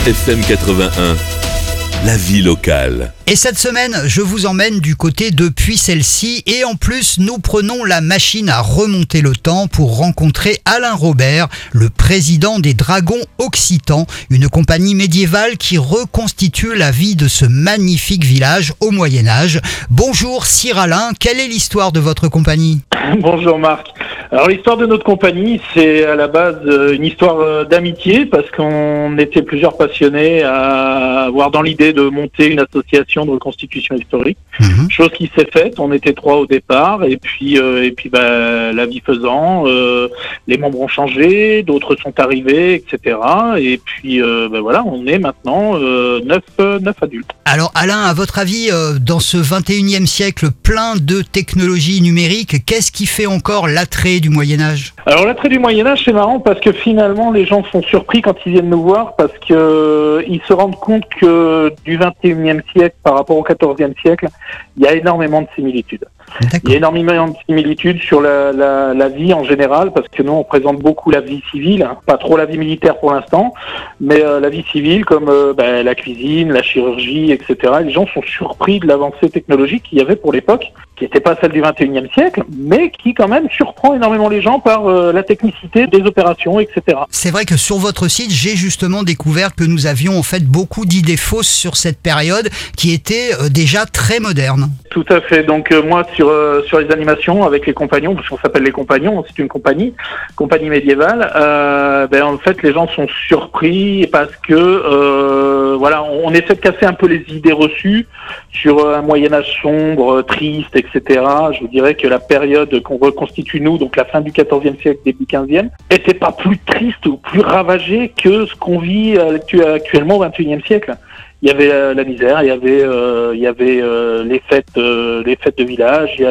FM 81, la vie locale. Et cette semaine, je vous emmène du côté de Puy-Celle-ci et en plus, nous prenons la machine à remonter le temps pour rencontrer Alain Robert, le président des Dragons Occitans, une compagnie médiévale qui reconstitue la vie de ce magnifique village au Moyen-Âge. Bonjour Sir Alain, quelle est l'histoire de votre compagnie ? Bonjour Marc. Alors l'histoire de notre compagnie, c'est à la base une histoire d'amitié parce qu'on était plusieurs passionnés à avoir dans l'idée de monter une association de reconstitution historique. Chose qui s'est faite, on était 3 au départ et puis la vie faisant, les membres ont changé, d'autres sont arrivés, etc. Et puis voilà, on est maintenant 9 adultes. Alors Alain, à votre avis, dans ce 21e siècle plein de technologies numériques, qu'est-ce qui fait encore l'attrait du Moyen-Âge ? Alors l'attrait du Moyen-Âge, c'est marrant parce que finalement les gens sont surpris quand ils viennent nous voir parce que ils se rendent compte que du 21e siècle par rapport au 14e siècle, il y a énormément de similitudes. D'accord. Il y a énormément de similitudes sur la vie en général, parce que nous, on présente beaucoup la vie civile, pas trop la vie militaire pour l'instant, mais la vie civile comme la cuisine, la chirurgie, etc. Les gens sont surpris de l'avancée technologique qu'il y avait pour l'époque, qui n'était pas celle du 21e siècle, mais qui quand même surprend énormément les gens par la technicité des opérations, etc. C'est vrai que sur votre site, j'ai justement découvert que nous avions en fait beaucoup d'idées fausses sur cette période qui était déjà très moderne. Tout à fait. Donc moi, sur les animations avec les compagnons, parce qu'on s'appelle les compagnons, c'est une compagnie médiévale, en fait les gens sont surpris parce que on essaie de casser un peu les idées reçues sur un Moyen-Âge sombre, triste, etc. Je vous dirais que la période qu'on reconstitue nous, donc la fin du 14e siècle, début 15e, était pas plus triste ou plus ravagée que ce qu'on vit actuellement au 21e siècle. Il y avait la misère, il y avait les fêtes de village, il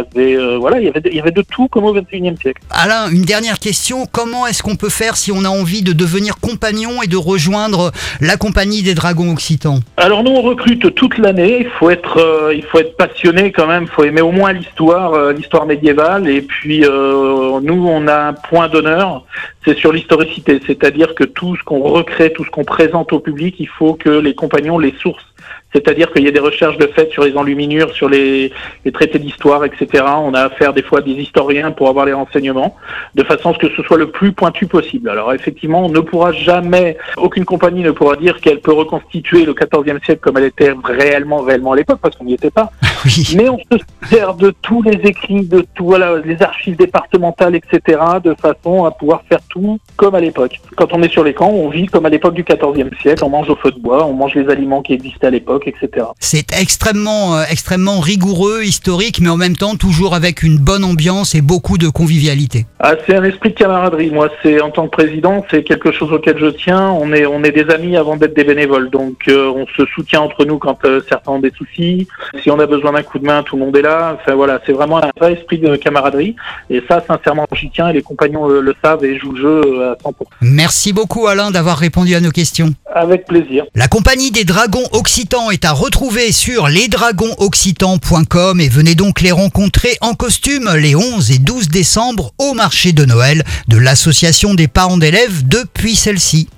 y avait de tout comme au XXIe siècle. Alain, une dernière question, comment est-ce qu'on peut faire si on a envie de devenir compagnon et de rejoindre la compagnie des Dragons Occitans ? Alors nous on recrute toute l'année, il faut être passionné quand même, il faut aimer au moins l'histoire médiévale et puis nous on a un point d'honneur, c'est sur l'historicité, c'est-à-dire que tout ce qu'on recrée, tout ce qu'on présente au public, il faut que les compagnons les sources. C'est-à-dire qu'il y a des recherches de fait sur les enluminures, sur les traités d'histoire, etc. On a affaire des fois à des historiens pour avoir les renseignements, de façon à ce que ce soit le plus pointu possible. Alors effectivement, on ne pourra jamais, aucune compagnie ne pourra dire qu'elle peut reconstituer le XIVe siècle comme elle était réellement à l'époque, parce qu'on n'y était pas. Oui. Mais on se sert de tous les écrits, de tout, les archives départementales, etc., de façon à pouvoir faire tout comme à l'époque. Quand on est sur les camps, on vit comme à l'époque du XIVe siècle, on mange au feu de bois, on mange les aliments qui existaient à l'époque, etc. C'est extrêmement rigoureux, historique, mais en même temps toujours avec une bonne ambiance et beaucoup de convivialité. C'est un esprit de camaraderie. Moi, c'est en tant que président, c'est quelque chose auquel je tiens. On est des amis avant d'être des bénévoles, donc on se soutient entre nous quand certains ont des soucis. Si on a besoin d'un coup de main, tout le monde est là. Enfin, voilà, c'est vraiment un vrai esprit de camaraderie. Et ça, sincèrement, j'y tiens. Et les compagnons le savent et jouent le jeu à 100%. Merci beaucoup Alain d'avoir répondu à nos questions. Avec plaisir. La compagnie des Dragons Occitans est à retrouver sur lesdragonsoccitans.com et venez donc les rencontrer en costume les 11 et 12 décembre au marché de Noël de l'association des parents d'élèves de Puy-Celle-ci.